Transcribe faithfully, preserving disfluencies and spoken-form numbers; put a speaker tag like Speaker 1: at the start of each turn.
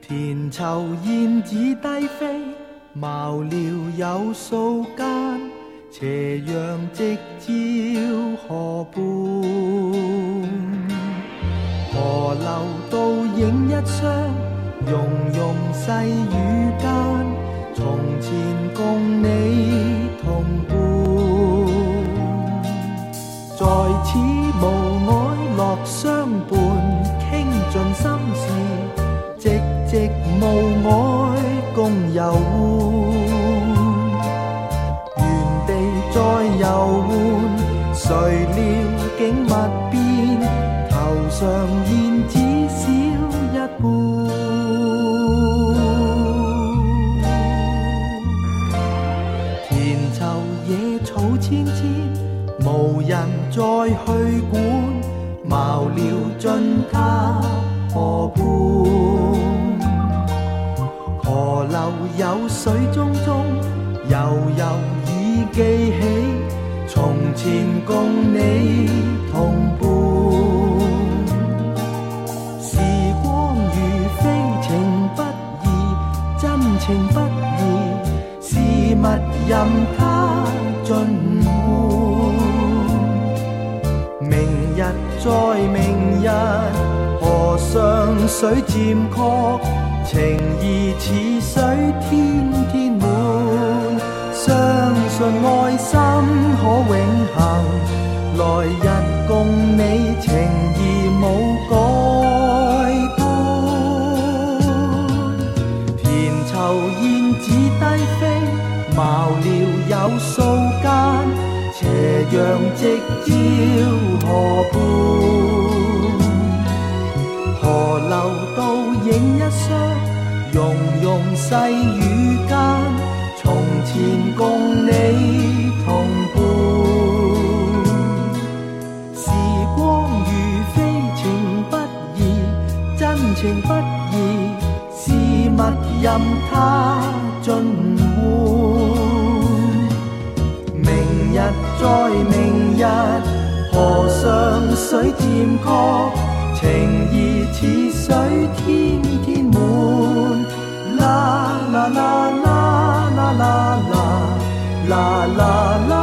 Speaker 1: 田囚燕子低飛，茅寮有數間，斜陽直照河畔。河流倒影一雙，融融細雨間，從前共你同伴。在此無礙樂相伴，傾盡心事，寂寂無礙共遊玩。原地再遊玩，誰料景物變，頭上燕子少一半。田囚野草千千，無人再去管，茅寮盡他河畔。河流有水淙淙，悠悠已記起，從前共你同伴。時光如飛，情不移，真情不移，事物任它盡換。明日再明日，河上水漸確，情義似水天天滿。相信愛心可永恆，來日共你情義無改變。田囚燕子低飛，茅寮有數間，斜陽直照河畔。河流倒影一雙，融融細雨間，從前共你同伴。時光如飛，情不移，真情不移，事物任它盡換。明日再明日，河上水漸確，情義似水天天滿。啦啦啦啦啦啦啦啦啦啦。